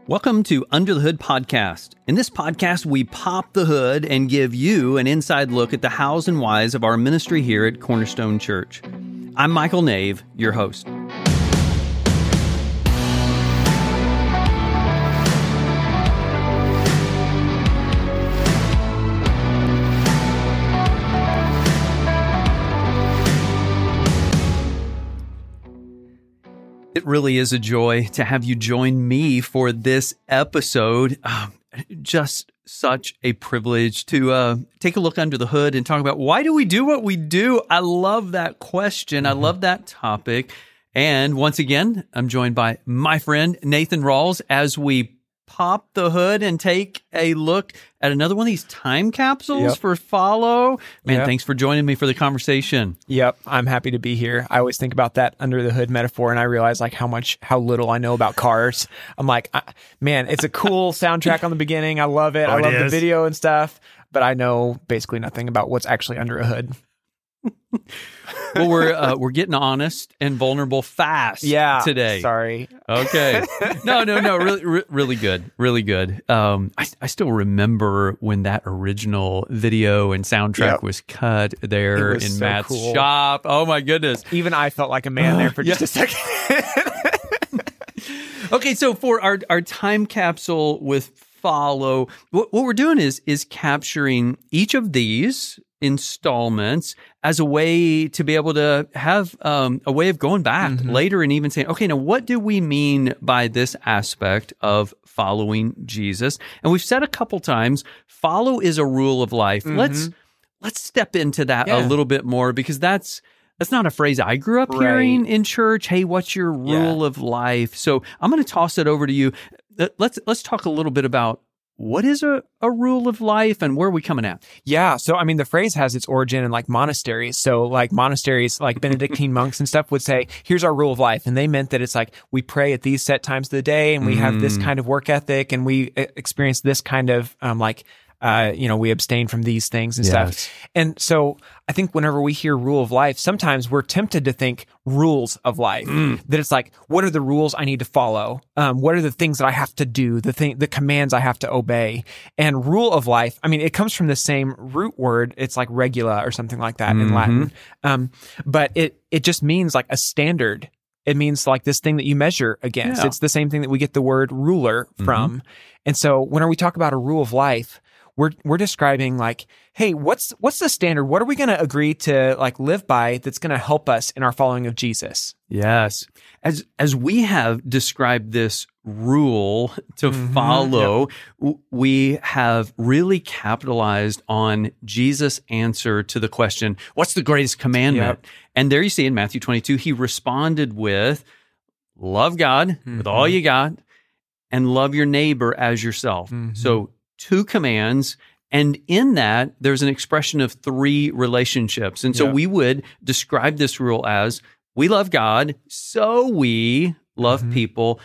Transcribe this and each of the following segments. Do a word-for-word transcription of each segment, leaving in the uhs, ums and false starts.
Welcome to Under the Hood Podcast. In this podcast, we pop the hood and give you an inside look at the hows and whys of our ministry here at Cornerstone Church. I'm Michael Nave, your host. It really is a joy to have you join me for this episode. Um, just such a privilege to uh, take a look under the hood and talk about why do we do what we do? I love that question. Mm-hmm. I love that topic. And once again, I'm joined by my friend Nathan Rawls as we pop the hood and take a look at another one of these time capsules yep. for Follow. Man, yep. Thanks for joining me for the conversation. Yep, I'm happy to be here. I always think about that under the hood metaphor, and I realize like how much, how little I know about cars. I'm like, I, man, it's a cool soundtrack on the beginning. I love it. Oh, I love it the video and stuff, but I know basically nothing about what's actually under a hood. Well, we're uh, we're getting honest and vulnerable fast yeah, today. Sorry. Okay. No, no, no. Really, re- really good. Really good. Um, I, I still remember when that original video and soundtrack yep. was cut there was in so Matt's cool. shop. Oh my goodness. Even I felt like a man uh, there for just yeah. a second. Okay, so for our our time capsule with Follow, what, what we're doing is is capturing each of these installments as a way to be able to have um, a way of going back mm-hmm. later and even saying, okay, now what do we mean by this aspect of following Jesus? And we've said a couple times, follow is a rule of life. Mm-hmm. Let's let's step into that yeah. a little bit more because that's that's not a phrase I grew up right. hearing in church. Hey, what's your rule yeah. of life? So I'm going to toss it over to you. Let's let's talk a little bit about what is a, a rule of life and where are we coming at? Yeah. So, I mean, the phrase has its origin in like monasteries. So like monasteries, like Benedictine monks and stuff would say, here's our rule of life. And they meant that it's like, we pray at these set times of the day and we mm. have this kind of work ethic and we experience this kind of um, like, Uh, you know, we abstain from these things and yes. stuff. And so I think whenever we hear rule of life, sometimes we're tempted to think rules of life, mm. that it's like, what are the rules I need to follow? Um, what are the things that I have to do? The thing, the commands I have to obey. And rule of life, I mean, it comes from the same root word. It's like regula or something like that mm-hmm. in Latin. Um, but it, it just means like a standard. It means like this thing that you measure against. Yeah. It's the same thing that we get the word ruler from. Mm-hmm. And so whenever we talk about a rule of life, We're we're describing like, hey, what's what's the standard? What are we going to agree to like live by that's going to help us in our following of Jesus? Yes, as as we have described this rule to mm-hmm. follow, yep. w- we have really capitalized on Jesus' answer to the question, "What's the greatest commandment?" Yep. And there you see in Matthew twenty-two, he responded with, "Love God mm-hmm. with all you got, and love your neighbor as yourself." Mm-hmm. So two commands, and in that, there's an expression of three relationships. And so yeah. we would describe this rule as, we love God, so we love mm-hmm. people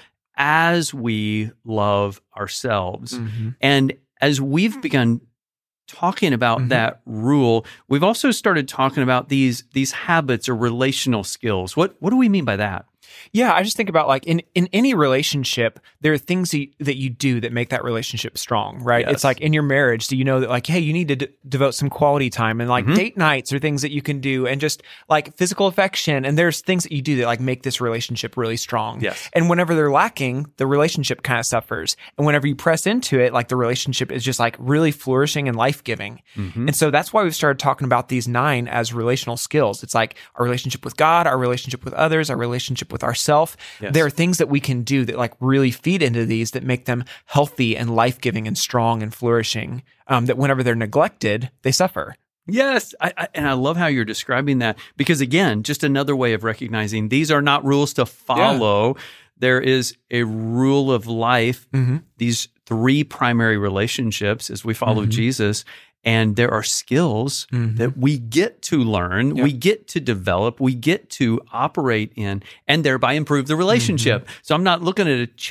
as we love ourselves. Mm-hmm. And as we've begun talking about mm-hmm. that rule, we've also started talking about these, these habits or relational skills. What, what do we mean by that? Yeah, I just think about like in, in any relationship, there are things that you, that you do that make that relationship strong, right? Yes. It's like in your marriage, do you know that like, hey, you need to d- devote some quality time and like mm-hmm. date nights are things that you can do and just like physical affection. And there's things that you do that like make this relationship really strong. Yes. And whenever they're lacking, the relationship kind of suffers. And whenever you press into it, like the relationship is just like really flourishing and life-giving. Mm-hmm. And so that's why we've started talking about these nine as relational skills. It's like our relationship with God, our relationship with others, our relationship with ourself. Yes. There are things that we can do that like really feed into these that make them healthy and life-giving and strong and flourishing, um, that whenever they're neglected, they suffer. Yes, I, I, and I love how you're describing that because, again, just another way of recognizing these are not rules to follow. Yeah. There is a rule of life, mm-hmm. these three primary relationships as we follow mm-hmm. Jesus, and there are skills mm-hmm. that we get to learn, yep. we get to develop, we get to operate in, and thereby improve the relationship. Mm-hmm. So I'm not looking at a check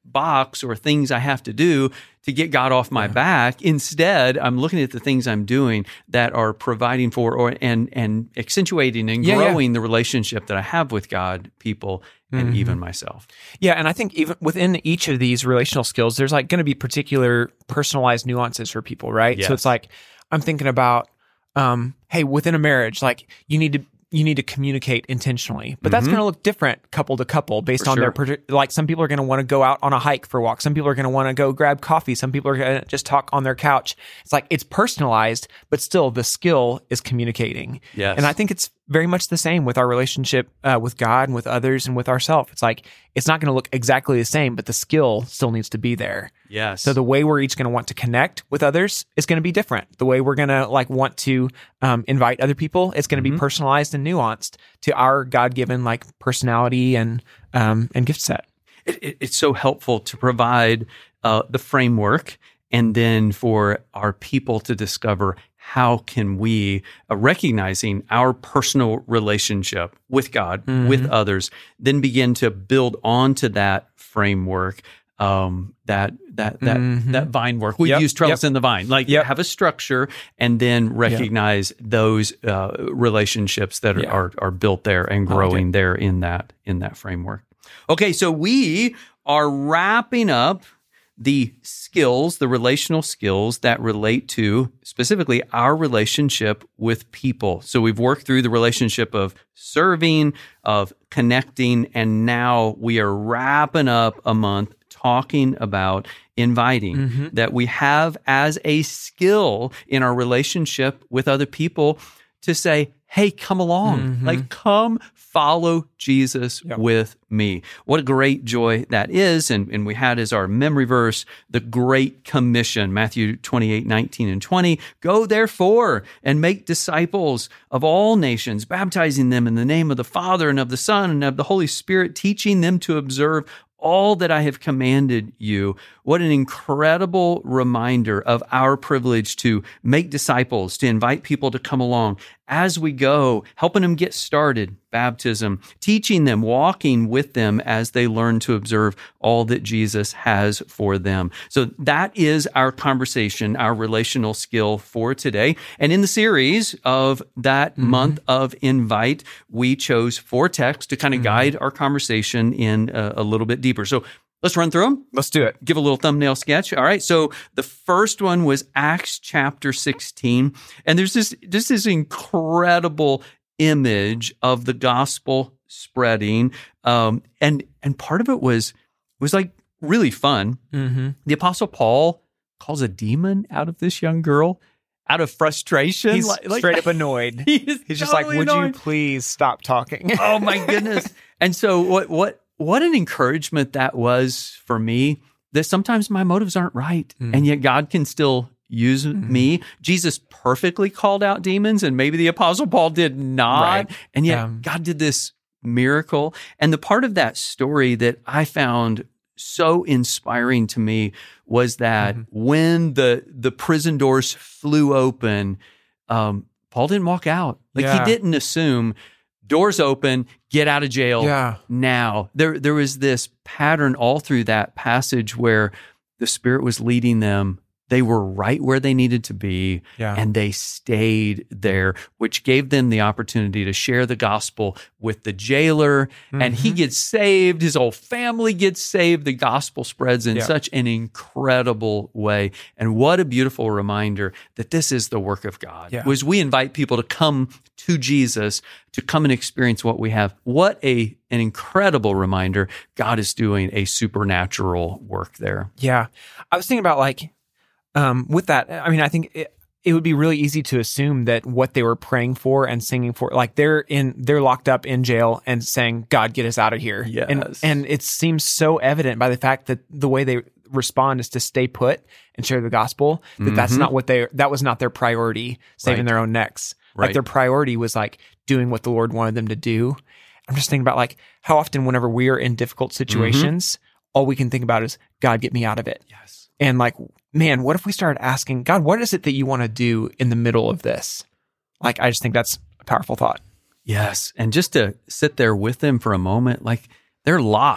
box or things I have to do to get God off my yeah. back. Instead, I'm looking at the things I'm doing that are providing for or and and accentuating and yeah, growing yeah. the relationship that I have with God, people, and mm-hmm. even myself. Yeah, and I think even within each of these relational skills, there's like going to be particular personalized nuances for people, right? Yes. So it's like, I'm thinking about, um, hey, within a marriage, like you need to you need to communicate intentionally, but that's mm-hmm. going to look different couple to couple based for on sure. their, like some people are going to want to go out on a hike for a walk. Some people are going to want to go grab coffee. Some people are going to just talk on their couch. It's like, it's personalized, but still the skill is communicating. Yes. And I think it's very much the same with our relationship uh, with God and with others and with ourselves. It's like, it's not going to look exactly the same, but the skill still needs to be there. Yes. So the way we're each going to want to connect with others is going to be different. The way we're going to like want to um, invite other people, it's going to mm-hmm. be personalized and nuanced to our God-given like personality and um, and gift set. It, it, it's so helpful to provide uh, the framework and then for our people to discover how can we, uh, recognizing our personal relationship with God, mm-hmm. with others, then begin to build onto that framework, um, that that that mm-hmm. that vine work. We've yep. used trellis yep. in the vine, like yep. have a structure and then recognize yep. those uh, relationships that are, yeah. are are built there and growing okay. there in that in that framework. Okay, so we are wrapping up the skills, the relational skills that relate to specifically our relationship with people. So we've worked through the relationship of serving, of connecting, and now we are wrapping up a month talking about inviting, mm-hmm. that we have as a skill in our relationship with other people to say, hey, come along, mm-hmm. like come follow Jesus yep. with me. What a great joy that is. And, and we had as our memory verse, the Great Commission, Matthew twenty-eight, nineteen and twenty. Go therefore and make disciples of all nations, baptizing them in the name of the Father and of the Son and of the Holy Spirit, teaching them to observe all that I have commanded you. What an incredible reminder of our privilege to make disciples, to invite people to come along as we go, helping them get started, baptism, teaching them, walking with them as they learn to observe all that Jesus has for them. So that is our conversation, our relational skill for today. And in the series of that mm-hmm. month of Invite, we chose four texts to kind of mm-hmm. guide our conversation in a, a little bit deeper. So let's run through them. Let's do it. Give a little thumbnail sketch. All right. So the first one was Acts chapter sixteen. And there's this, this this incredible image of the gospel spreading. Um, and and part of it was was like really fun. Mm-hmm. The Apostle Paul calls a demon out of this young girl out of frustration. He's like, straight up annoyed. He He's totally just like, would annoyed. you please stop talking? Oh my goodness. And so what what what an encouragement that was for me, that sometimes my motives aren't right, mm. and yet God can still use mm-hmm. me. Jesus perfectly called out demons, and maybe the Apostle Paul did not, right. and yet um, God did this miracle. And the part of that story that I found so inspiring to me was that mm-hmm. when the the prison doors flew open, um, Paul didn't walk out. Like yeah. he didn't assume, doors open, get out of jail yeah. now. There, there was this pattern all through that passage where the Spirit was leading them. They were right where they needed to be, yeah. and they stayed there, which gave them the opportunity to share the gospel with the jailer, mm-hmm. and he gets saved. His whole family gets saved. The gospel spreads in yeah. such an incredible way. And what a beautiful reminder that this is the work of God. Yeah. Was we invite people to come to Jesus, to come and experience what we have. What a an incredible reminder. God is doing a supernatural work there. Yeah. I was thinking about like, Um, with that, I mean, I think it, it would be really easy to assume that what they were praying for and singing for, like they're in, they're locked up in jail and saying, "God, get us out of here." Yes. And and it seems so evident by the fact that the way they respond is to stay put and share the gospel. That mm-hmm. that's not what they, that was not their priority, saving right. their own necks. Right. Like their priority was like doing what the Lord wanted them to do. I'm just thinking about like how often whenever we are in difficult situations, mm-hmm. all we can think about is, God, get me out of it. Yes. And like, man, what if we started asking, God, what is it that you want to do in the middle of this? Like, I just think that's a powerful thought. Yes. And just to sit there with them for a moment, like they're locked.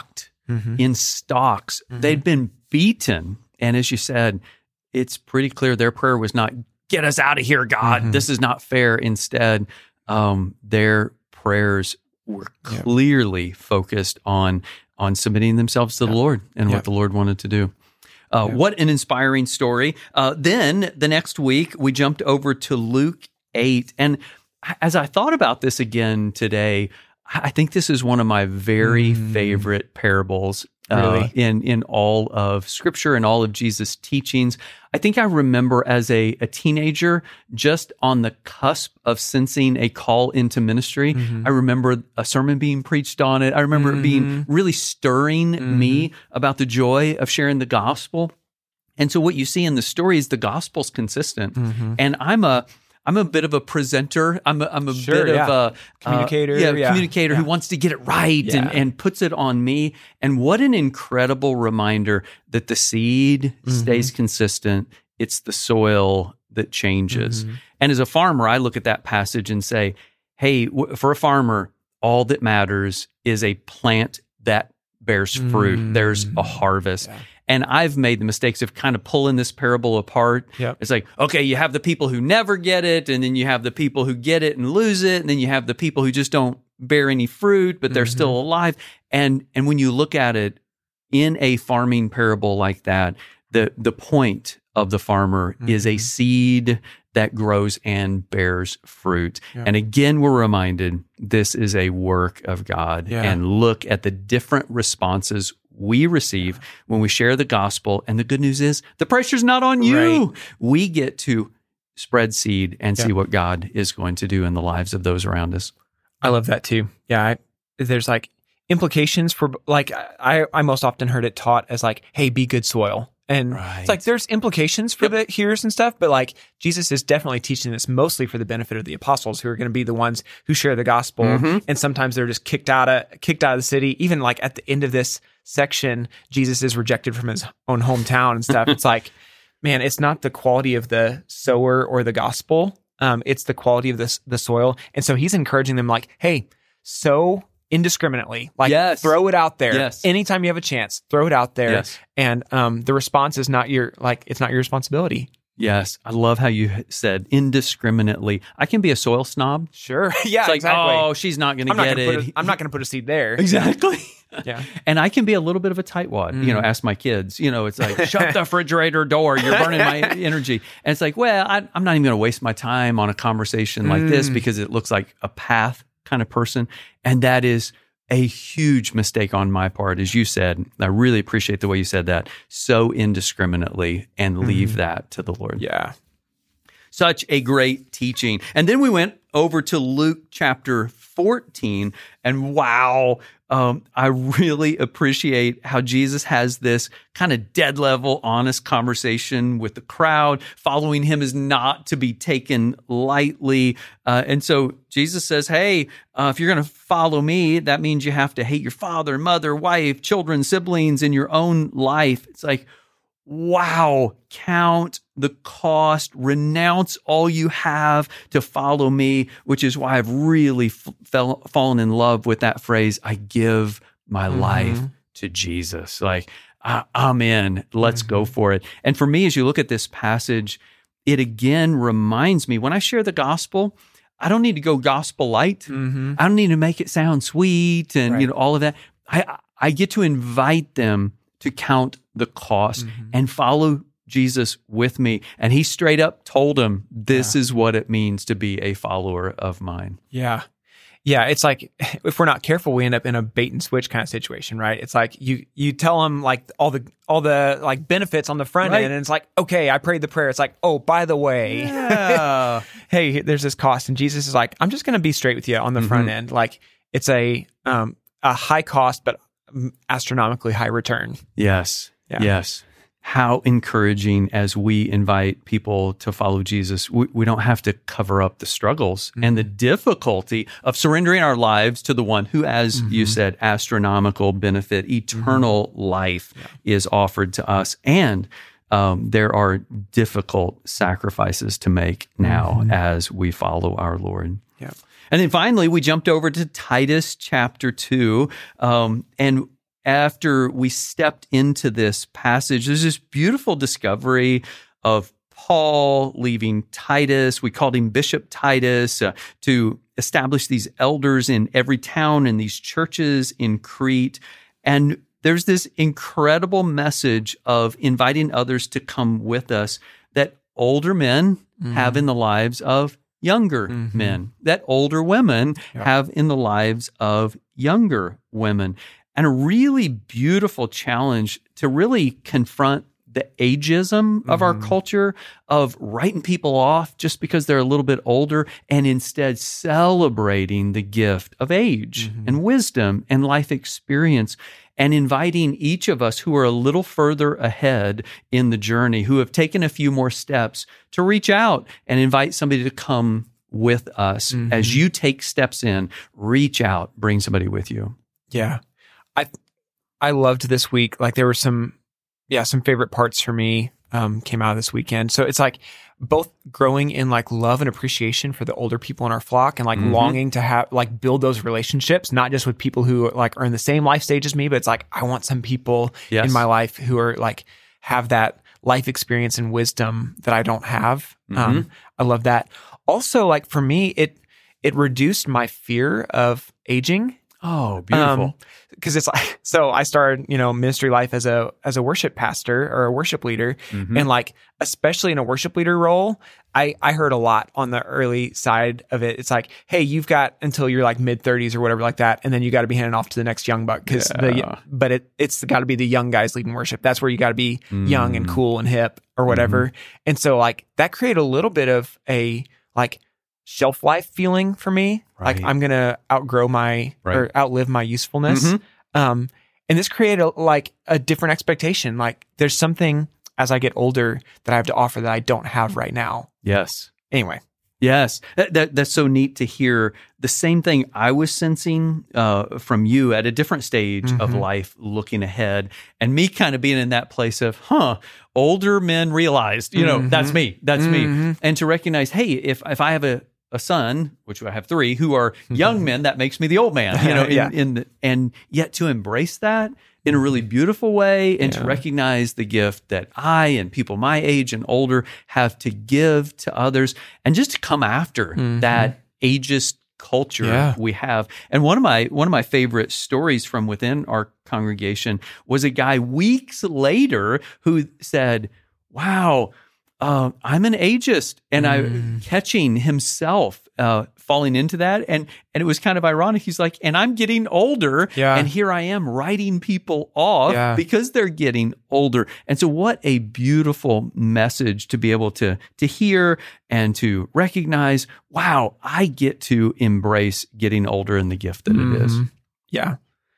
mm-hmm. in stocks. Mm-hmm. They'd been beaten. And as you said, it's pretty clear their prayer was not, get us out of here, God. Mm-hmm. This is not fair. Instead, um, their prayers were clearly yep. focused on, on submitting themselves to yep. the Lord and yep. what the Lord wanted to do. Uh, yep. What an inspiring story. Uh, then the next week, we jumped over to Luke eight. And as I thought about this again today, I think this is one of my very mm. favorite parables uh, really? in, in all of Scripture and all of Jesus' teachings. I think I remember as a, a teenager, just on the cusp of sensing a call into ministry. Mm-hmm. I remember a sermon being preached on it. I remember mm-hmm. it being really stirring mm-hmm. me about the joy of sharing the gospel. And so what you see in the story is the gospel's consistent. Mm-hmm. And I'm a I'm a bit of a presenter. I'm a, I'm a sure, bit yeah. of a communicator, uh, yeah, yeah. communicator yeah. who wants to get it right yeah. and, and puts it on me. And what an incredible reminder that the seed mm-hmm. stays consistent. It's the soil that changes. Mm-hmm. And as a farmer, I look at that passage and say, hey, w- for a farmer, all that matters is a plant that bears fruit. Mm-hmm. There's a harvest. Yeah. And I've made the mistakes of kind of pulling this parable apart. Yep. It's like, okay, you have the people who never get it, and then you have the people who get it and lose it, and then you have the people who just don't bear any fruit, but they're mm-hmm. still alive. And and when you look at it in a farming parable like that, the the point of the farmer mm-hmm. is a seed that grows and bears fruit. Yep. And again, we're reminded this is a work of God. Yeah. And look at the different responses we receive when we share the gospel. And the good news is the pressure's not on you. Right. We get to spread seed and yeah. see what God is going to do in the lives of those around us. I love that too. Yeah. I, there's like implications for, like, I, I most often heard it taught as like, hey, be good soil. And right. it's like there's implications for yep. the hearers and stuff, but like Jesus is definitely teaching this mostly for the benefit of the apostles, who are going to be the ones who share the gospel. Mm-hmm. And sometimes they're just kicked out of kicked out of the city. Even like at the end of this section, Jesus is rejected from his own hometown and stuff. It's like, man, it's not the quality of the sower or the gospel. Um, it's the quality of the the soil. And so he's encouraging them like, hey, sow indiscriminately, like yes. throw it out there. Yes. Anytime you have a chance, throw it out there. Yes. And um, the response is not your, like, it's not your responsibility. Yes. I love how you said indiscriminately. I can be a soil snob. Sure. Yeah, it's like, exactly. oh, she's not going to get it. A, I'm not going to put a seed there. Exactly. Yeah. And I can be a little bit of a tightwad. Mm. You know, ask my kids, you know, it's like, shut the refrigerator door. You're burning my energy. And it's like, well, I, I'm not even going to waste my time on a conversation like mm. this because it looks like a path kind of person. And that is a huge mistake on my part, as you said. I really appreciate the way you said that. So indiscriminately, and leave mm-hmm. that to the Lord. Yeah. Such a great teaching. And then we went over to Luke chapter fourteen, and wow, um, I really appreciate how Jesus has this kind of dead level, honest conversation with the crowd. Following him is not to be taken lightly. Uh, and so Jesus says, hey, uh, if you're going to follow me, that means you have to hate your father, mother, wife, children, siblings in your own life. It's like, wow, count the cost, renounce all you have to follow me, which is why I've really f- fell, fallen in love with that phrase, I give my mm-hmm. life to Jesus. Like, I, I'm in, let's mm-hmm. go for it. And for me, as you look at this passage, it again reminds me, when I share the gospel, I don't need to go gospel light. Mm-hmm. I don't need to make it sound sweet and right. you know all of that. I I get to invite them to count the cost mm-hmm. and follow Jesus with me. And he straight up told him, this yeah. is what it means to be a follower of mine. Yeah. Yeah. It's like, if we're not careful, we end up in a bait and switch kind of situation, right? It's like you, you tell them like all the, all the like benefits on the front right. end. And it's like, okay, I prayed the prayer. It's like, oh, by the way, yeah. hey, there's this cost. And Jesus is like, I'm just going to be straight with you on the mm-hmm. front end. Like it's a, um, a high cost, but astronomically high return. Yes. Yeah. Yes. How encouraging as we invite people to follow Jesus. We, we don't have to cover up the struggles mm-hmm. and the difficulty of surrendering our lives to the one who, as mm-hmm. you said, astronomical benefit, eternal mm-hmm. life yeah. is offered to us. And um, there are difficult sacrifices to make now mm-hmm. as we follow our Lord. Yeah. And then finally, we jumped over to Titus chapter two. Um, and after we stepped into this passage, there's this beautiful discovery of Paul leaving Titus. We called him Bishop Titus uh, to establish these elders in every town and these churches in Crete. And there's this incredible message of inviting others to come with us that older men mm-hmm. have in the lives of younger mm-hmm. men, that older women yeah. have in the lives of younger women. And a really beautiful challenge to really confront the ageism of mm-hmm. our culture, of writing people off just because they're a little bit older, and instead celebrating the gift of age mm-hmm. and wisdom and life experience, and inviting each of us who are a little further ahead in the journey, who have taken a few more steps, to reach out and invite somebody to come with us. Mm-hmm. As you take steps in, reach out, bring somebody with you. Yeah. I I loved this week. Like there were some, yeah, some favorite parts for me um, came out of this weekend. So it's like both growing in like love and appreciation for the older people in our flock, and like mm-hmm. longing to have like build those relationships, not just with people who like are in the same life stage as me, but it's like I want some people yes. in my life who are like have that life experience and wisdom that I don't have. Mm-hmm. Um, I love that. Also, like for me, it it reduced my fear of aging. Oh, beautiful. Because um, it's like, so I started, you know, ministry life as a as a worship pastor or a worship leader. Mm-hmm. And like, especially in a worship leader role, I, I heard a lot on the early side of it. It's like, hey, you've got until you're like mid thirties or whatever like that. And then you got to be handing off to the next young buck. Cause yeah. the, but it, it's got to be the young guys leading worship. That's where you got to be mm. young and cool and hip or whatever. Mm-hmm. And so like that created a little bit of a like, shelf life feeling for me. Right. Like I'm going to outgrow my right. or outlive my usefulness. Mm-hmm. Um, and this created a, like a different expectation. Like there's something as I get older that I have to offer that I don't have right now. Yes. Anyway. Yes. That, that that's so neat to hear. The same thing I was sensing uh, from you at a different stage mm-hmm. of life, looking ahead, and me kind of being in that place of, huh, older men realized, you know, mm-hmm. that's me, that's mm-hmm. me. And to recognize, hey, if if I have a a son, which I have three, who are young men, that makes me the old man, you know, in, yeah. in the, and yet to embrace that in a really beautiful way, and yeah. to recognize the gift that I and people my age and older have to give to others, and just to come after mm-hmm. that ageist culture yeah. we have. And one of my one of my favorite stories from within our congregation was a guy weeks later who said, wow, Uh, I'm an ageist, and mm. I catching himself uh, falling into that, and and it was kind of ironic. He's like, and I'm getting older, yeah. and here I am writing people off yeah. because they're getting older. And so, what a beautiful message to be able to to hear and to recognize. Wow, I get to embrace getting older and the gift that mm. it is. Yeah.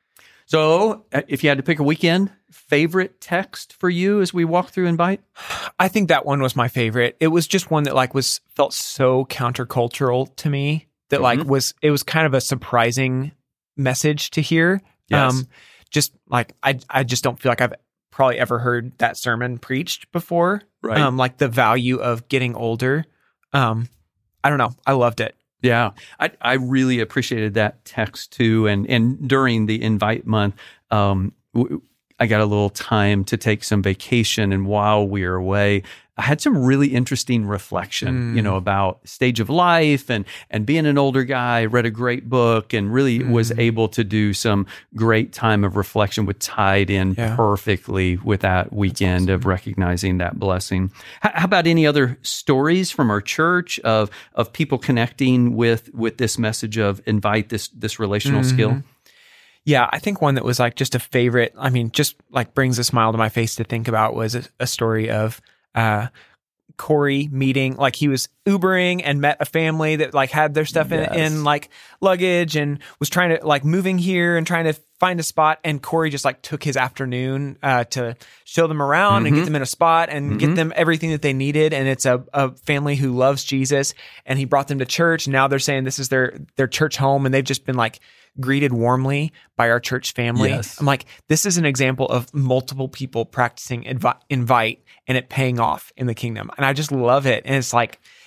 So, if you had to pick a weekend, favorite text for you as we walk through Invite? I think that one was my favorite. It was just one that like was felt so countercultural to me that mm-hmm. like was it was kind of a surprising message to hear. Yes. Um, just like I I just don't feel like I've probably ever heard that sermon preached before. Right. Um, like the value of getting older. Um, I don't know. I loved it. Yeah, I, I really appreciated that text too. And and during the Invite month, um, w- I got a little time to take some vacation. And while we were away, I had some really interesting reflection, mm. you know, about stage of life and and being an older guy. I read a great book and really mm. was able to do some great time of reflection, which tied in yeah. perfectly with that weekend awesome. Of recognizing that blessing. H- how about any other stories from our church of of people connecting with with this message of Invite, this this relational mm-hmm. skill? Yeah, I think one that was like just a favorite, I mean, just like brings a smile to my face to think about was a, a story of uh, Corey meeting, like he was Ubering and met a family that like had their stuff in, yes. in like luggage and was trying to like moving here and trying to find a spot. And Corey just like took his afternoon uh, to show them around mm-hmm. and get them in a spot and mm-hmm. get them everything that they needed. And it's a, a family who loves Jesus, and he brought them to church. Now they're saying this is their, their church home, and they've just been like greeted warmly by our church family. Yes. I'm like, this is an example of multiple people practicing invi- invite and it paying off in the kingdom. And I just love it. And it's like,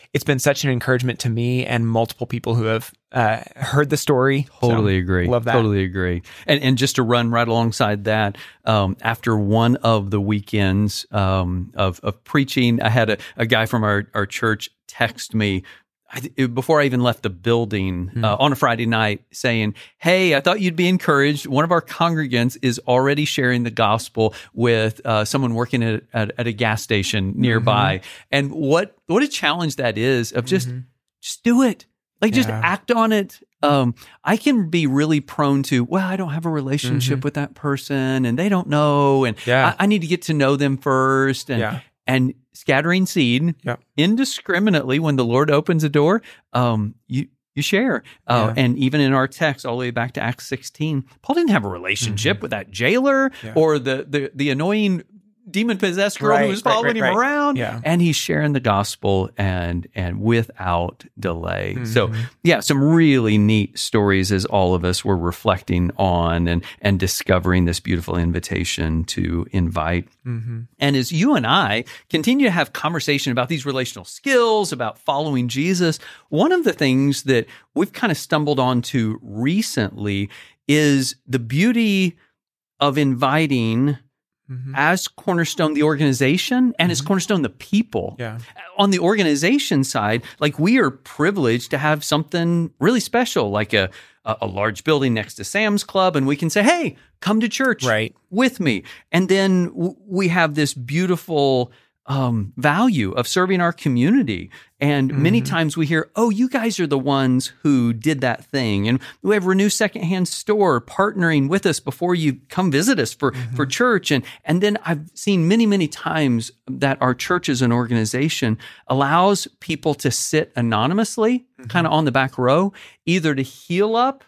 it's been such an encouragement to me and multiple people who have uh, heard the story. Totally So, agree. Love that. Totally agree. And and just to run right alongside that, um, after one of the weekends um, of of preaching, I had a, a guy from our, our church text me I, before I even left the building uh, on a Friday night saying, hey, I thought you'd be encouraged. One of our congregants is already sharing the gospel with uh, someone working at, at, at a gas station nearby. Mm-hmm. And what what a challenge that is of just, mm-hmm. just do it. Like, just yeah. act on it. Um, I can be really prone to, well, I don't have a relationship mm-hmm. with that person and they don't know. And yeah. I, I need to get to know them first. And yeah. And scattering seed yep. indiscriminately when the Lord opens a door, um, you you share. Uh, yeah. And even in our text, all the way back to Acts sixteen, Paul didn't have a relationship mm-hmm. with that jailer yeah. or the, the the annoying demon-possessed girl right, who was following right, right, him right. around. Yeah. And he's sharing the gospel and and without delay. Mm-hmm. So yeah, some really neat stories as all of us were reflecting on and, and discovering this beautiful invitation to invite. Mm-hmm. And as you and I continue to have conversation about these relational skills, about following Jesus, one of the things that we've kind of stumbled onto recently is the beauty of inviting Mm-hmm. as Cornerstone, the organization, and mm-hmm. as Cornerstone, the people. Yeah. On the organization side, like, we are privileged to have something really special, like a, a, a large building next to Sam's Club, and we can say, hey, come to church right. with me. And then w- we have this beautiful um, value of serving our community. And mm-hmm. many times we hear, oh, you guys are the ones who did that thing. And we have Renew Secondhand Store partnering with us before you come visit us for, mm-hmm. for church. And, and then I've seen many, many times that our church as an organization allows people to sit anonymously, mm-hmm. kind of on the back row, either to heal up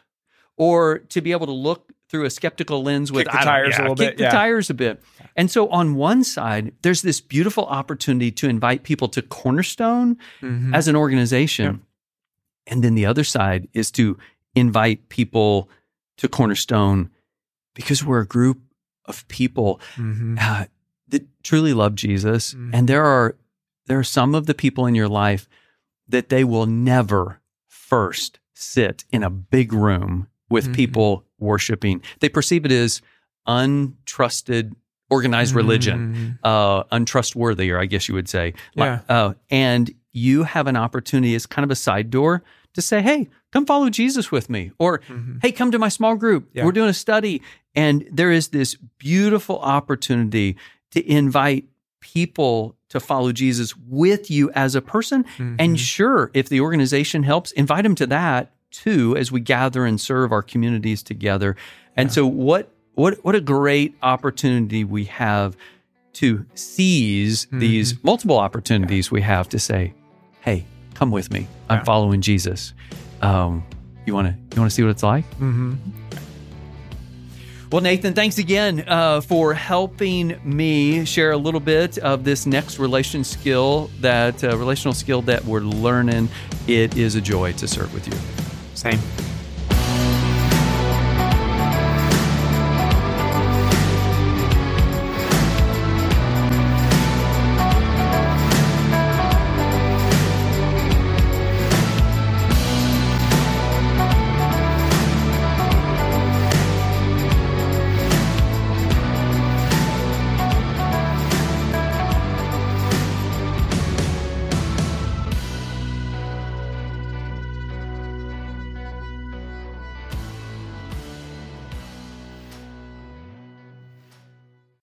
or to be able to look through a skeptical lens with kick the tires yeah, a little kick bit. the yeah. tires a bit. And so on one side, there's this beautiful opportunity to invite people to Cornerstone mm-hmm. as an organization. Yep. And then the other side is to invite people to Cornerstone because we're a group of people mm-hmm. uh, that truly love Jesus. Mm-hmm. And there are there are some of the people in your life that they will never first sit in a big room with mm-hmm. people worshiping. They perceive it as untrusted, organized religion, mm-hmm. uh, untrustworthy, or I guess you would say. Yeah. Uh, and you have an opportunity as kind of a side door to say, hey, come follow Jesus with me. Or, mm-hmm. hey, come to my small group. Yeah. We're doing a study. And there is this beautiful opportunity to invite people to follow Jesus with you as a person. Mm-hmm. And sure, if the organization helps, invite them to that too, as we gather and serve our communities together. And yeah. so what what what a great opportunity we have to seize mm-hmm. these multiple opportunities yeah. we have to say, hey, come with me. I'm yeah. following Jesus. Um, you want to you want to see what it's like? Mm-hmm. Well, Nathan, thanks again uh, for helping me share a little bit of this next relation skill, that uh, relational skill that we're learning. It is a joy to serve with you. Same.